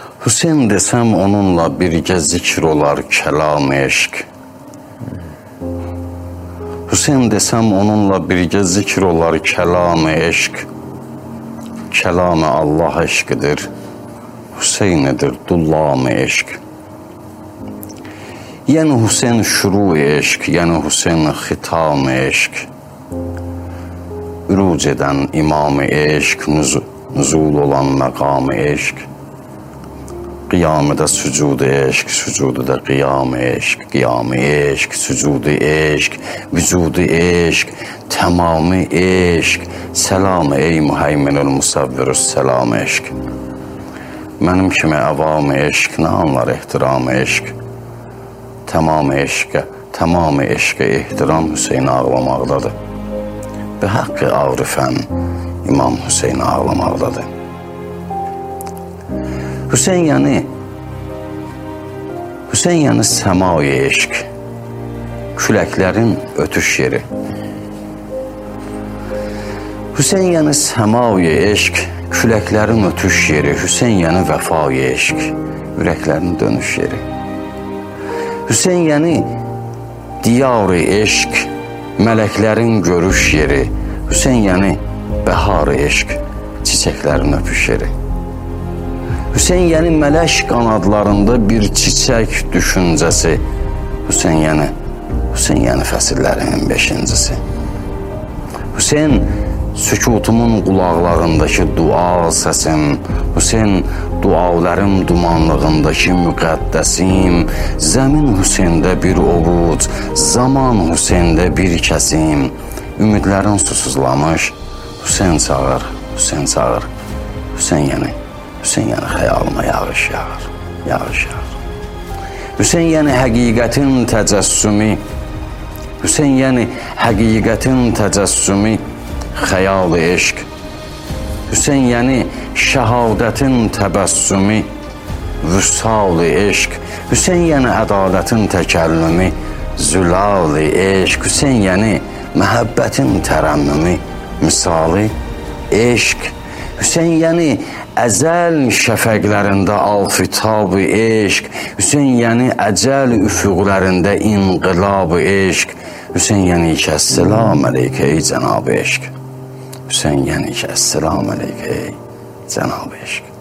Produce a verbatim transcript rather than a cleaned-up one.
Hüseyn desəm onunla birgə zikr olar kəlam eşq. Hüseyn desəm onunla birgə zikr olar kəlam eşq. Kəlam Allah eşqidir, Hüseynidir dullam eşq. Yəni Hüseyn şuru eşq, yəni Hüseyn xitam eşq. Üruc edən imam eşq, nüzul olan məqam eşq. Qiyamıda sücud eşq, sücudu qiyam eşq, qiyam eşq, sücudu eşq, vücudu eşq, tamamı eşq. Selam ey müheyminül musavvirus selam eşq. Mənim kimi əvam eşq, nə anlar ehtiram eşq. Tamam eşqə, tamam eşqə ehtiram Hüseyn ağlamaqdadır. Bi haqqı ağrifən İmam Hüseyn ağlamaqdadır. Hüseyn yəni, Hüseyn yəni səmai eşq, küləklərin ötüş yeri. Hüseyn yəni səmai eşq, küləklərin ötüş yeri. Hüseyn yəni vəfai eşq, ürəklərin dönüş yeri. Hüseyn yəni diyar-ı eşq, mələklərin görüş yeri. Hüseyn yəni bəhar-ı eşq, çiçəklərin öpüş yeri. Hüseyn yəni mələk qanadlarında bir çiçək düşüncəsi. Hüseyn yəni, Hüseyn yəni fəsillərinin beşincisi. Hüseyn sükutumun qulaqlarındakı dua səsim. Hüseyn dualarım dumanlığındakı müqəddəsim. Zəmin Hüseyndə bir ovuc, zaman Hüseyndə bir kəsim. Ümidlərin susuzlamış, Hüseyn çağır, Hüseyn çağır. Hüseyn yəni, Hüseyn yəni xəyalıma yağış yağır, yağış yağır. Hüseyn yəni həqiqətin təcəssümü. Hüseyn yəni həqiqətin təcəssümü, xəyal-ı eşq. Hüseyn yəni şəhadətin təbəssümü, vüsal-ı eşq. Hüseyn yəni ədalətin təkəllümü, zülal-ı eşq. Hüseyn yəni məhəbbətin tərənnümü, misali eşq. Hüseyn yəni əzəl şəfəqlərində alfitab-ı eşq. Hüseyn yəni əcəl üfüqlərində inqilab-ı eşq. Hüseyn yəni ki, əssəlam əleykə ey cənab-ı eşq. Hüseyn yəni ki, əssəlam əleykə ey cənab-ı eşq.